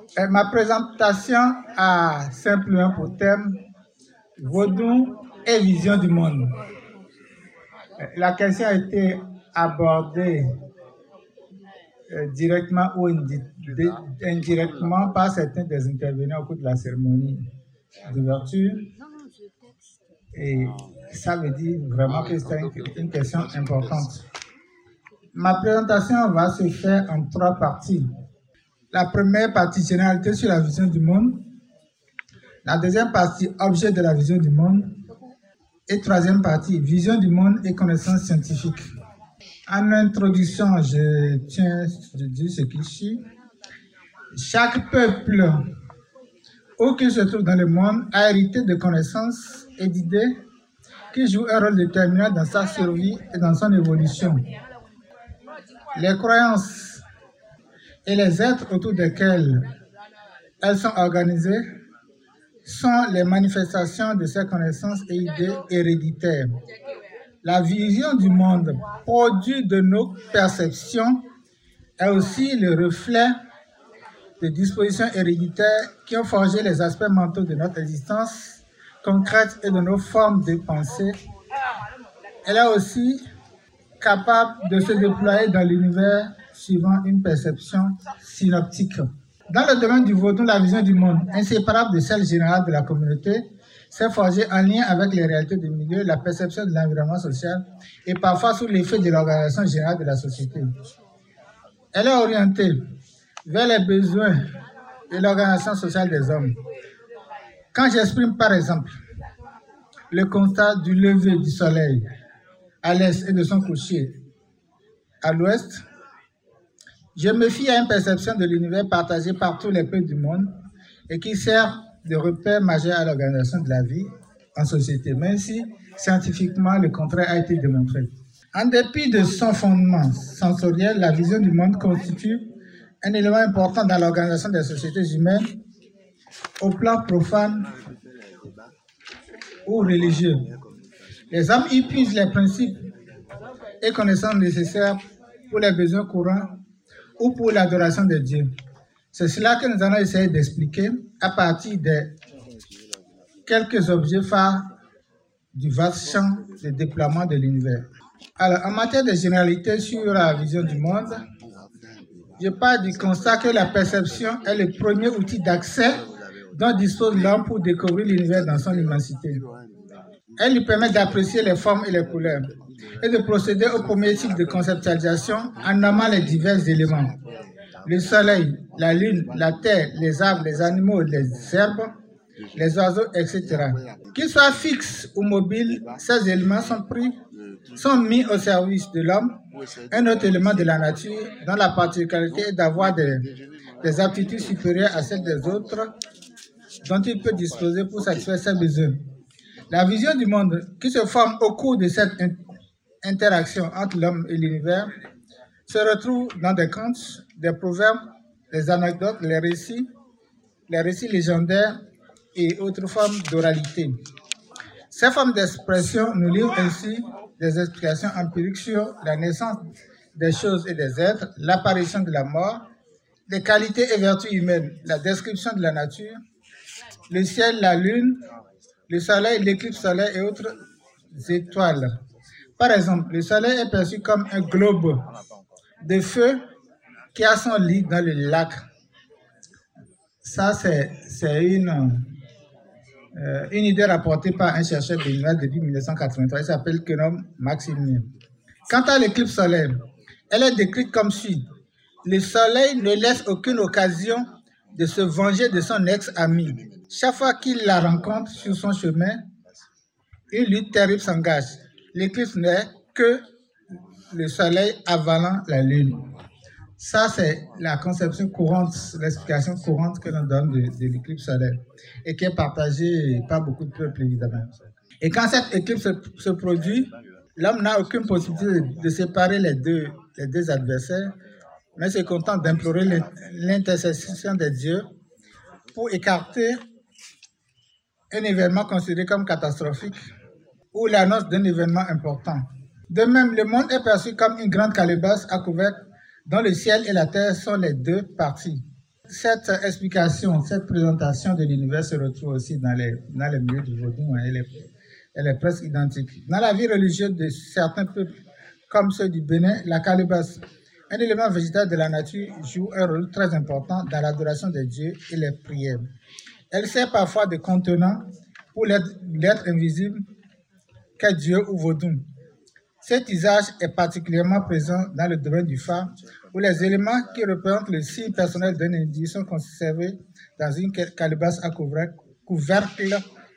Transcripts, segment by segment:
Ma présentation a simplement pour thème Vodou et vision du monde. La question a été abordée directement ou indirectement par certains des intervenants au cours de la cérémonie d'ouverture. Et ça veut dire vraiment que c'est une question importante. Ma présentation va se faire en 3 parties. La première partie, généralité sur la vision du monde. La deuxième partie, objet de la vision du monde. Et troisième partie, vision du monde et connaissances scientifiques. En introduction, je dis ce qui suit. Chaque peuple, où qu'il se trouve dans le monde, a hérité de connaissances et d'idées qui jouent un rôle déterminant dans sa survie et dans son évolution. Les croyances et les êtres autour desquels elles sont organisées sont les manifestations de ces connaissances et idées héréditaires. La vision du monde, produit de nos perceptions, est aussi le reflet des dispositions héréditaires qui ont forgé les aspects mentaux de notre existence concrète et de nos formes de pensée. Elle est aussi capable de se déployer dans l'univers suivant une perception synoptique. Dans le domaine du vaudou, la vision du monde, inséparable de celle générale de la communauté, s'est forgée en lien avec les réalités du milieu, la perception de l'environnement social et parfois sous l'effet de l'organisation générale de la société. Elle est orientée vers les besoins et l'organisation sociale des hommes. Quand j'exprime par exemple le constat du lever du soleil à l'est et de son coucher à l'ouest, je me fie à une perception de l'univers partagée par tous les peuples du monde et qui sert de repère majeur à l'organisation de la vie en société, même si scientifiquement le contraire a été démontré. En dépit de son fondement sensoriel, la vision du monde constitue un élément important dans l'organisation des sociétés humaines au plan profane ou religieux. Les hommes y puisent les principes et connaissances nécessaires pour les besoins courants ou pour l'adoration de Dieu. C'est cela que nous allons essayer d'expliquer à partir de quelques objets phares du vaste champ de déploiement de l'univers. Alors, en matière de généralité sur la vision du monde, je pars du constat que la perception est le premier outil d'accès dont dispose l'homme pour découvrir l'univers dans son immensité. Elle lui permet d'apprécier les formes et les couleurs et de procéder au premier type de conceptualisation en nommant les divers éléments. Le soleil, la lune, la terre, les arbres, les animaux, les herbes, les oiseaux, etc. Qu'ils soient fixes ou mobiles, ces éléments sont mis au service de l'homme, un autre élément de la nature dont la particularité est d'avoir des aptitudes supérieures à celles des autres dont il peut disposer pour satisfaire ses besoins. La vision du monde qui se forme au cours de cette interaction entre l'homme et l'univers se retrouve dans des contes, des proverbes, des anecdotes, les récits légendaires et autres formes d'oralité. Ces formes d'expression nous livrent ainsi des explications empiriques sur la naissance des choses et des êtres, l'apparition de la mort, les qualités et vertus humaines, la description de la nature, le ciel, la lune, le soleil, l'éclipse solaire et autres étoiles. Par exemple, le soleil est perçu comme un globe de feu qui a son lit dans le lac. Ça, c'est une idée rapportée par un chercheur de l'univers depuis 1983. Il s'appelle Kenom Maximien. Quant à l'éclipse solaire, elle est décrite comme suit. Le soleil ne laisse aucune occasion de se venger de son ex-ami. Chaque fois qu'il la rencontre sur son chemin, une lutte terrible s'engage. L'éclipse n'est que le soleil avalant la lune. Ça, c'est la conception courante, l'explication courante que l'on donne de l'éclipse solaire et qui est partagée par beaucoup de peuples, évidemment. Et quand cette éclipse se produit, l'homme n'a aucune possibilité de séparer les deux adversaires, mais se contente d'implorer l'intercession des dieux pour écarter un événement considéré comme catastrophique ou l'annonce d'un événement important. De même, le monde est perçu comme une grande calebasse à couvercle dont le ciel et la terre sont les deux parties. Cette explication, cette présentation de l'univers se retrouve aussi dans les milieux du vaudou. Elle est presque identique. Dans la vie religieuse de certains peuples, comme ceux du Bénin, la calebasse, un élément végétal de la nature, joue un rôle très important dans l'adoration des dieux et les prières. Elle sert parfois de contenant pour l'être invisible qu'est Dieu ou vaudou. Cet usage est particulièrement présent dans le domaine du Fa, où les éléments qui représentent le signe personnel d'un individu sont conservés dans une calebasse à couvercle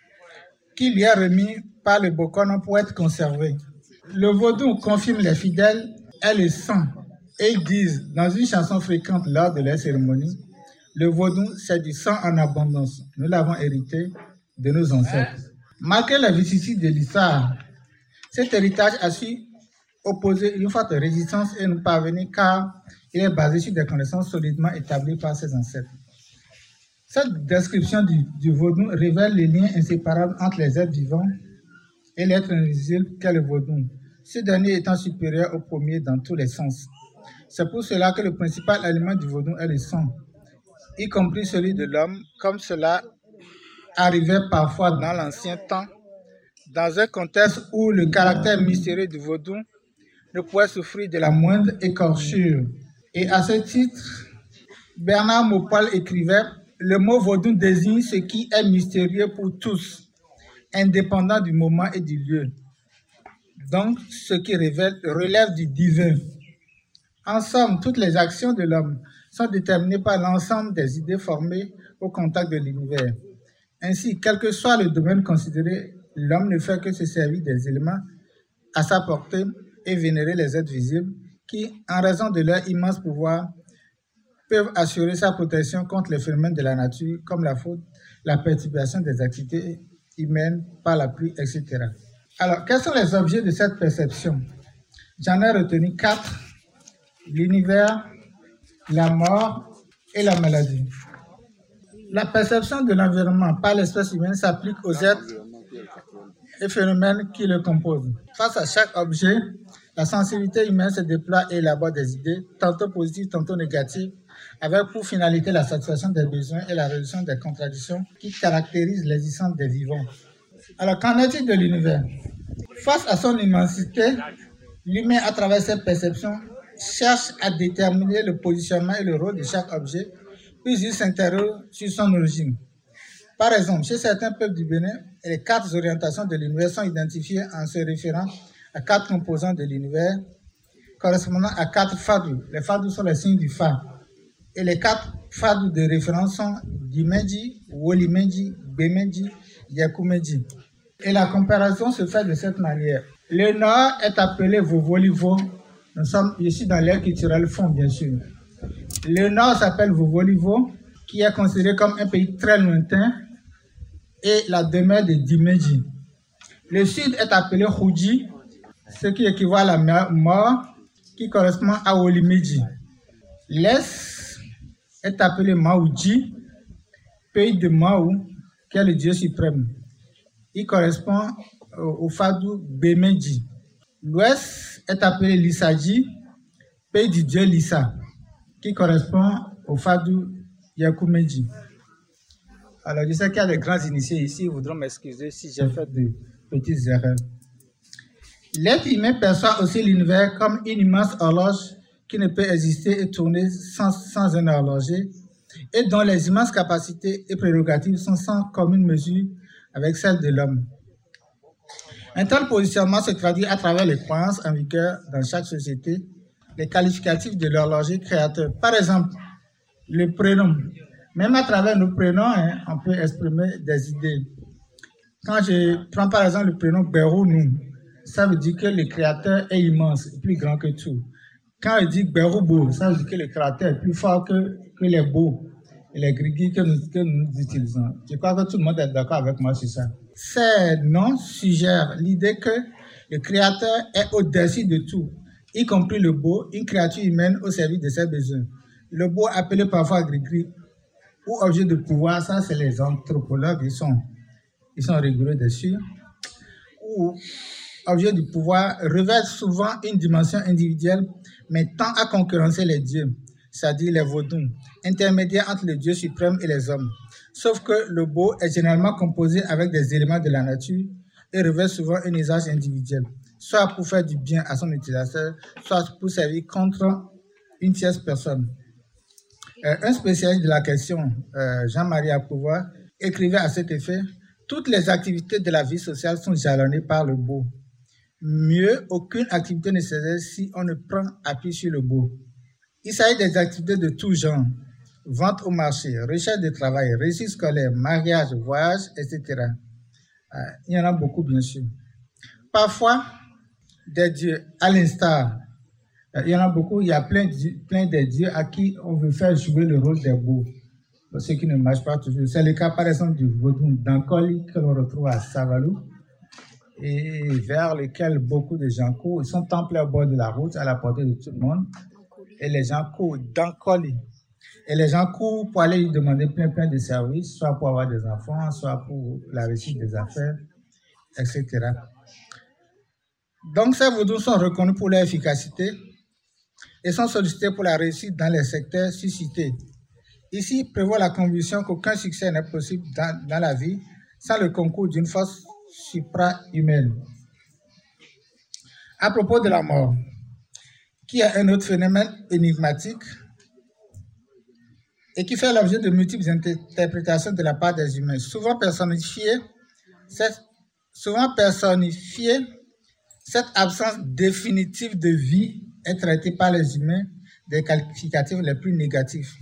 qui lui est remis par le Bokono pour être conservé. Le vaudou confirme les fidèles et le sang. Et ils disent, dans une chanson fréquente lors de leur cérémonie, le vaudou, c'est du sang en abondance. Nous l'avons hérité de nos ancêtres. Malgré la vicissitude de l'histoire, cet héritage a su opposer une forte résistance et nous parvenir car il est basé sur des connaissances solidement établies par ses ancêtres. Cette description du vaudou révèle les liens inséparables entre les êtres vivants et l'être invisible qu'est le vaudou, ce dernier étant supérieur au premier dans tous les sens. C'est pour cela que le principal aliment du vaudou est le sang, y compris celui de l'homme, comme cela arrivait parfois dans l'ancien temps, dans un contexte où le caractère mystérieux du vaudou ne pouvait souffrir de la moindre écorchure. Et à ce titre, Bernard Maupoil écrivait « Le mot vaudou désigne ce qui est mystérieux pour tous, indépendant du moment et du lieu. Donc, ce qui relève du divin. En somme, toutes les actions de l'homme sont déterminées par l'ensemble des idées formées au contact de l'univers. Ainsi, quel que soit le domaine considéré, l'homme ne fait que se servir des éléments à sa portée et vénérer les êtres visibles qui, en raison de leur immense pouvoir, peuvent assurer sa protection contre les phénomènes de la nature comme la faute, la perturbation des activités humaines par la pluie, etc. Alors, quels sont les objets de cette perception? J'en ai retenu 4. L'univers, la mort et la maladie. La perception de l'environnement par l'espèce humaine s'applique aux êtres et phénomènes qui le composent. Face à chaque objet, la sensibilité humaine se déploie et élabore des idées, tantôt positives, tantôt négatives, avec pour finalité la satisfaction des besoins et la résolution des contradictions qui caractérisent l'existence des vivants. Alors, qu'en est-il de l'univers? Face à son immensité, l'humain, à travers cette perception, cherche à déterminer le positionnement et le rôle de chaque objet, puis il s'interroge sur son origine. Par exemple, chez certains peuples du Bénin, les 4 orientations de l'univers sont identifiées en se référant à 4 composants de l'univers, correspondant à 4 fadous. Les fadous sont les signes du Fa. Et les 4 fadous de référence sont Dimeji, Wolimeji, Bemeji, Yakumeji. Et la comparaison se fait de cette manière. Le nord est appelé Vovolivo. Nous sommes ici dans l'ère culturelle fond, bien sûr. Le nord s'appelle Vovolivo, qui est considéré comme un pays très lointain, et la demeure de Dimeji. Le sud est appelé Huji, ce qui équivaut à la mort, qui correspond à Wolimeji. L'est est appelé Maouji, pays de Maou, qui est le dieu suprême. Il correspond au fadou Bemeji. L'ouest est appelé Lissaji, pays du dieu Lissa, qui correspond au fadou Yakumeji. Alors, je sais qu'il y a des grands initiés ici, ils voudront m'excuser si j'ai fait de petites erreurs. L'être humain perçoit aussi l'univers comme une immense horloge qui ne peut exister et tourner sans un horloger, et dont les immenses capacités et prérogatives sont sans commune mesure avec celles de l'homme. Un tel positionnement se traduit à travers les croyances en vigueur dans chaque société, les qualificatifs de l'horloger créateur. Par exemple, le prénom. Même à travers nos prénoms, on peut exprimer des idées. Quand je prends par exemple le prénom Berounou, ça veut dire que le créateur est immense, plus grand que tout. Quand je dis Beroubo, ça veut dire que le créateur est plus fort que les beaux et les grigis que nous utilisons. Je crois que tout le monde est d'accord avec moi sur ça. Ces noms suggèrent l'idée que le créateur est au-dessus de tout, y compris le beau, une créature humaine au service de ses besoins. Le beau, appelé parfois grigri, ou objet de pouvoir, ça c'est les anthropologues, ils sont rigoureux dessus, ou objet du pouvoir, revêt souvent une dimension individuelle, mais tend à concurrencer les dieux. c'est-à-dire les Vodou, intermédiaires entre le Dieu suprême et les hommes. Sauf que le beau est généralement composé avec des éléments de la nature et revêt souvent un usage individuel, soit pour faire du bien à son utilisateur, soit pour servir contre une tierce personne. Un spécialiste de la question, Jean-Marie Apouva, écrivait à cet effet: toutes les activités de la vie sociale sont jalonnées par le beau. Mieux, aucune activité ne se fait si on ne prend appui sur le beau. Il s'agit des activités de tout genre: vente au marché, recherche de travail, réussite scolaire, mariage, voyage, etc. Il y en a beaucoup, bien sûr. Parfois, des dieux, à l'instar, il y en a beaucoup, il y a plein de dieux à qui on veut faire jouer le rôle des beaux, ce qui ne marche pas toujours. C'est le cas, par exemple, du Vodou d'Ankoli que l'on retrouve à Savalou et vers lequel beaucoup de gens courent. Ils sont en plein bord de la route, à la portée de tout le monde. Et les gens courent d'Ankoli. Et les gens courent pour aller lui demander plein de services, soit pour avoir des enfants, soit pour la réussite des affaires, etc. Donc, ces Vodous sont reconnus pour leur efficacité et sont sollicités pour la réussite dans les secteurs suscités. Ici, il prévoit la conviction qu'aucun succès n'est possible dans la vie sans le concours d'une force supra-humaine. À propos de la mort, qui est un autre phénomène énigmatique et qui fait l'objet de multiples interprétations de la part des humains, souvent personnifiée, cette absence définitive de vie est traitée par les humains des qualificatifs les plus négatifs.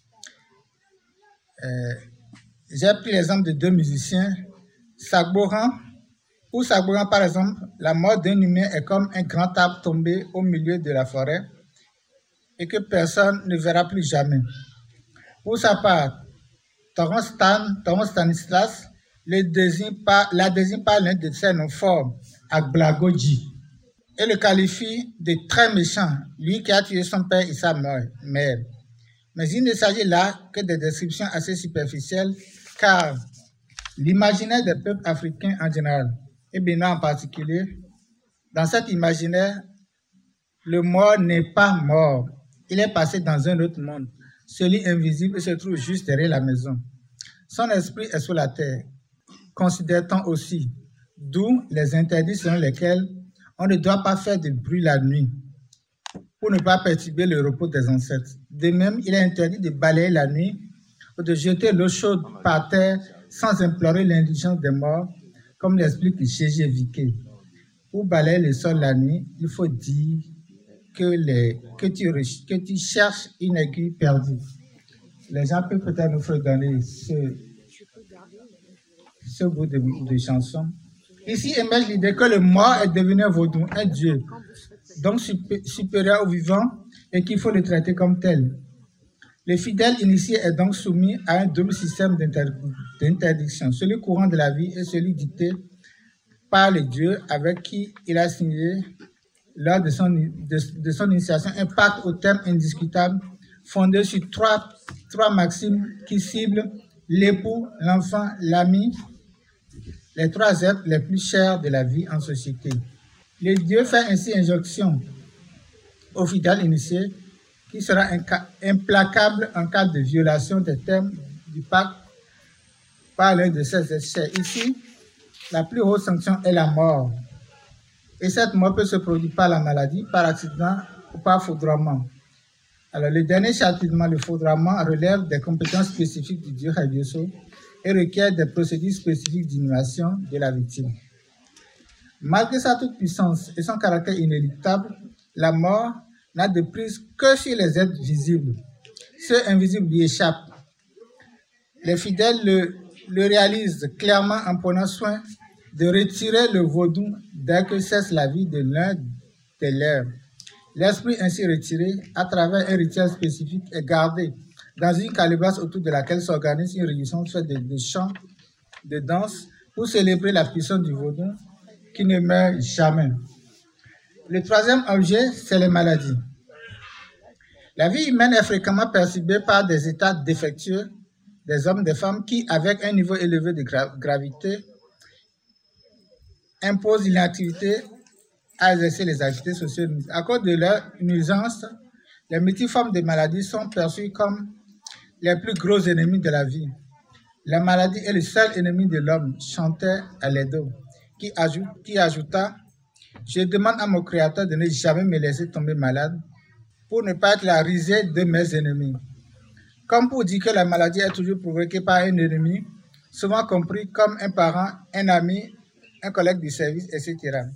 J'ai pris l'exemple de deux musiciens, Sagboran. Pour Sagboran, par exemple, la mort d'un humain est comme un grand arbre tombé au milieu de la forêt et que personne ne verra plus jamais. Pour sa part, Torrance Stanislas la désigne par l'un de ses noms forts, Agblagodji, et le qualifie de très méchant, lui qui a tué son père et sa mère. Mais il ne s'agit là que de descriptions assez superficielles, car l'imaginaire des peuples africains en général, et béninois en particulier, dans cet imaginaire, le mort n'est pas mort. Il est passé dans un autre monde, celui invisible, et se trouve juste derrière la maison. Son esprit est sous la terre, considère-t-on aussi, d'où les interdits selon lesquels on ne doit pas faire de bruit la nuit pour ne pas perturber le repos des ancêtres. De même, il est interdit de balayer la nuit ou de jeter l'eau chaude par terre sans implorer l'indulgence des morts, comme l'explique G.G. Viquet. Pour balayer le sol la nuit, il faut dire que tu cherches une aiguille perdue. Les gens peuvent peut-être nous fredonner ce bout de chanson. Ici émerge l'idée que le mort est devenu un vaudou, un dieu, donc supérieur au vivant, et qu'il faut le traiter comme tel. Le fidèle initié est donc soumis à un double système d'interdiction, celui courant de la vie et celui dicté par le Dieu avec qui il a signé lors de son initiation un pacte au terme indiscutable fondé sur trois maximes qui ciblent l'époux, l'enfant, l'ami, les trois êtres les plus chers de la vie en société. Le Dieu fait ainsi injonction au fidèle initié qui sera implacable en cas de violation des termes du pacte par l'un de ses êtres. Ici, la plus haute sanction est la mort. Et cette mort peut se produire par la maladie, par accident ou par foudroiement. Alors, le dernier châtiment, le foudroiement, relève des compétences spécifiques du Dieu Haïdioso et requiert des procédures spécifiques d'inhumation de la victime. Malgré sa toute-puissance et son caractère inéluctable, la mort n'a de prise que sur les êtres visibles. Ceux invisibles lui échappent. Les fidèles le réalisent clairement en prenant soin de retirer le vaudou dès que cesse la vie de l'un des leurs. L'esprit ainsi retiré, à travers un rituel spécifique, est gardé dans une calebasse autour de laquelle s'organise une réunion faite de chants, de danses, pour célébrer la puissance du vaudou qui ne meurt jamais. Le troisième objet, c'est les maladies. La vie humaine est fréquemment perturbée par des états défectueux des hommes, des femmes qui, avec un niveau élevé de gravité, imposent l'inactivité à exercer les activités sociales. À cause de leur nuisance, Les multiformes de maladies sont perçues comme les plus gros ennemis de la vie. La maladie est le seul ennemi de l'homme, chantait Aledo, qui ajouta « Je demande à mon Créateur de ne jamais me laisser tomber malade pour ne pas être la risée de mes ennemis. » Comme pour dire que la maladie est toujours provoquée par un ennemi, souvent compris comme un parent, un ami, un collègue du service, etc.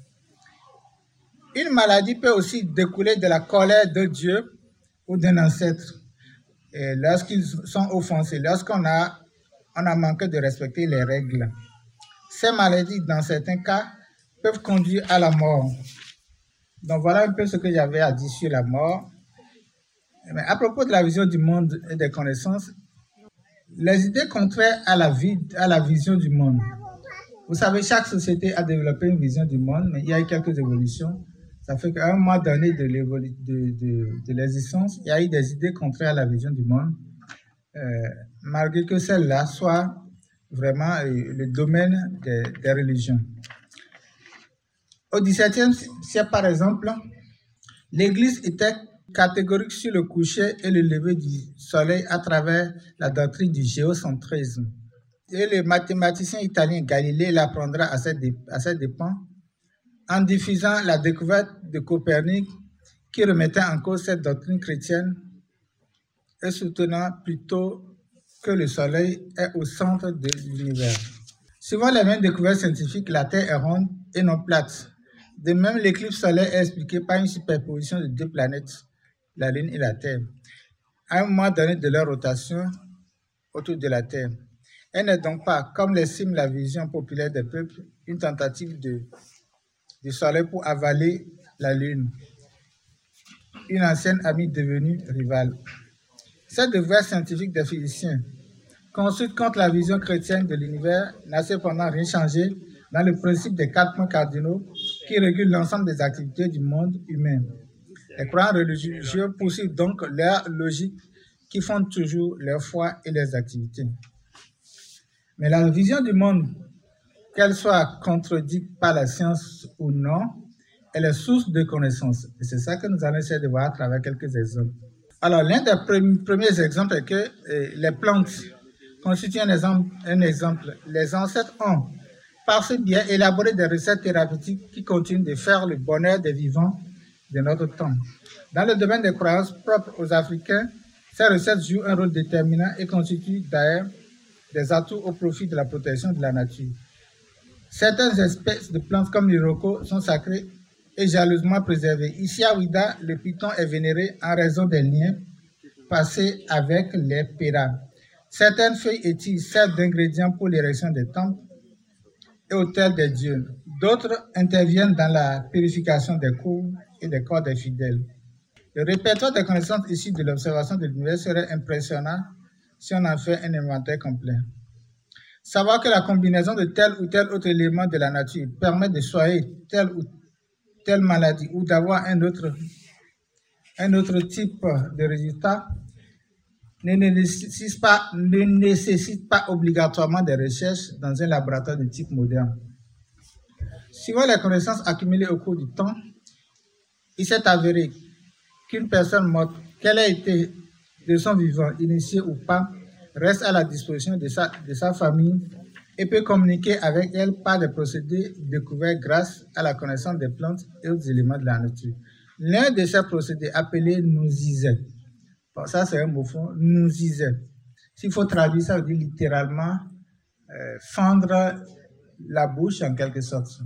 Une maladie peut aussi découler de la colère de Dieu ou d'un ancêtre lorsqu'ils sont offensés, lorsqu'on a manqué de respecter les règles. Ces maladies, dans certains cas, peuvent conduire à la mort. Donc voilà un peu ce que j'avais à dire sur la mort. Mais à propos de la vision du monde et des connaissances, les idées contraires à la vision du monde. Vous savez, chaque société a développé une vision du monde, mais il y a eu quelques évolutions. Ça fait qu'à un moment donné de l'existence, il y a eu des idées contraires à la vision du monde, malgré que celles-là soient vraiment le domaine des religions. Au XVIIe siècle, par exemple, l'Église était catégorique sur le coucher et le lever du soleil à travers la doctrine du géocentrisme. Et le mathématicien italien Galilée l'apprendra à ses dépens en diffusant la découverte de Copernic qui remettait en cause cette doctrine chrétienne et soutenant plutôt que le soleil est au centre de l'univers. Suivant les mêmes découvertes scientifiques, la Terre est ronde et non plate. De même, l'éclipse solaire est expliquée par une superposition de deux planètes, la Lune et la Terre, à un moment donné de leur rotation autour de la Terre. Elle n'est donc pas, comme l'estime la vision populaire des peuples, une tentative du soleil pour avaler la Lune, une ancienne amie devenue rivale. Cette découverte scientifique des physiciens, construite contre la vision chrétienne de l'univers, n'a cependant rien changé dans le principe des 4 points cardinaux qui régulent l'ensemble des activités du monde humain. Les croyants religieux poursuivent donc leur logique qui fonde toujours leur foi et leurs activités. Mais la vision du monde, qu'elle soit contredite par la science ou non, elle est source de connaissances. Et c'est ça que nous allons essayer de voir à travers quelques exemples. Alors, l'un des premiers exemples est que les plantes constituent un exemple. Les ancêtres ont, par ce biais, élaboré des recettes thérapeutiques qui continuent de faire le bonheur des vivants de notre temps. Dans le domaine des croyances propres aux Africains, ces recettes jouent un rôle déterminant et constituent d'ailleurs des atouts au profit de la protection de la nature. Certaines espèces de plantes comme l'iroko sont sacrées et jalousement préservées. Ici à Ouida, le python est vénéré en raison des liens passés avec les péras. Certaines feuilles et tiges servent d'ingrédients pour l'érection des temples et autels des dieux. D'autres interviennent dans la purification des cours et des corps des fidèles. Le répertoire des connaissances issues de l'observation de l'univers serait impressionnant si on en fait un inventaire complet. Savoir que la combinaison de tel ou tel autre élément de la nature permet de soigner telle ou telle maladie ou d'avoir un autre type de résultat ne nécessite pas obligatoirement des recherches dans un laboratoire de type moderne. Suivant les connaissances accumulées au cours du temps, il s'est avéré qu'une personne morte, qu'elle ait été de son vivant, initiée ou pas, reste à la disposition de sa famille et peut communiquer avec elle par des procédés découverts grâce à la connaissance des plantes et autres éléments de la nature. L'un de ces procédés, appelé nouzizet, bon, ça c'est un mot fond, nouzizet. S'il faut traduire, ça veut dire littéralement fendre la bouche en quelque sorte.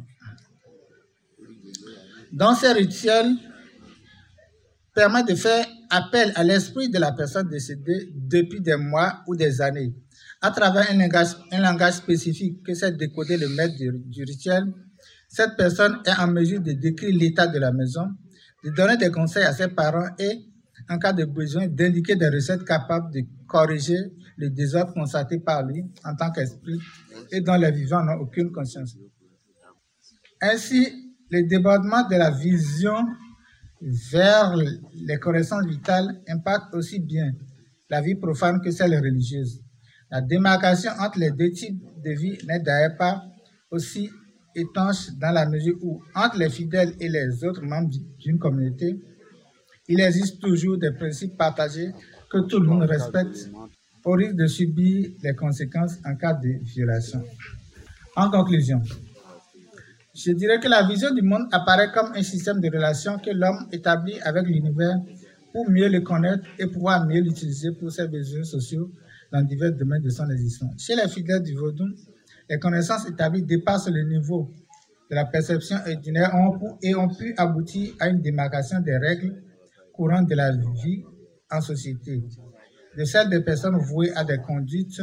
Dans ces rituels, permet de faire appel à l'esprit de la personne décédée depuis des mois ou des années. À travers un langage spécifique que c'est décodé le maître du rituel, cette personne est en mesure de décrire l'état de la maison, de donner des conseils à ses parents et, en cas de besoin, d'indiquer des recettes capables de corriger le désordre constaté par lui en tant qu'esprit et dont les vivants n'ont aucune conscience. Ainsi, le débordement de la vision vers les connaissances vitales impacte aussi bien la vie profane que celle religieuse. La démarcation entre les deux types de vie n'est d'ailleurs pas aussi étanche dans la mesure où, entre les fidèles et les autres membres d'une communauté, il existe toujours des principes partagés que tout le monde respecte au risque de subir les conséquences en cas de violation. En conclusion, je dirais que la vision du monde apparaît comme un système de relations que l'homme établit avec l'univers pour mieux le connaître et pouvoir mieux l'utiliser pour ses besoins sociaux dans divers domaines de son existence. Chez les fidèles du Vaudou, les connaissances établies dépassent le niveau de la perception ordinaire et ont pu aboutir à une démarcation des règles courantes de la vie en société, de celles des personnes vouées à des conduites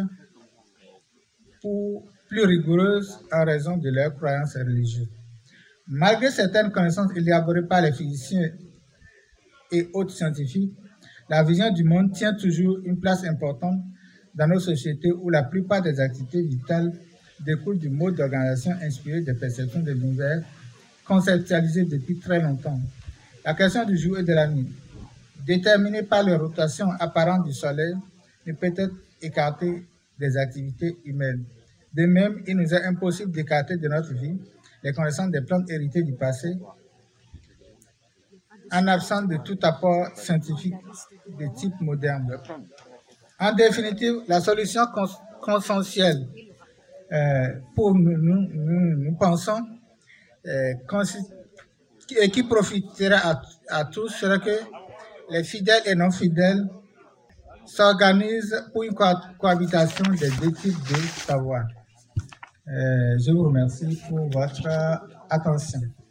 plus rigoureuses en raison de leurs croyances religieuses. Malgré certaines connaissances élaborées par les physiciens et autres scientifiques, la vision du monde tient toujours une place importante dans nos sociétés où la plupart des activités vitales découlent du mode d'organisation inspiré des perceptions de l'univers conceptualisées depuis très longtemps. La question du jour et de la nuit, déterminée par les rotations apparentes du Soleil, ne peut être écartée des activités humaines. De même, il nous est impossible d'écarter de notre vie les connaissances des plantes héritées du passé, en absence de tout apport scientifique de type moderne. En définitive, la solution consensuelle pour nous pensons et qui profitera à tous serait que les fidèles et non fidèles s'organisent pour une cohabitation des deux types de savoir. Je vous remercie pour votre attention.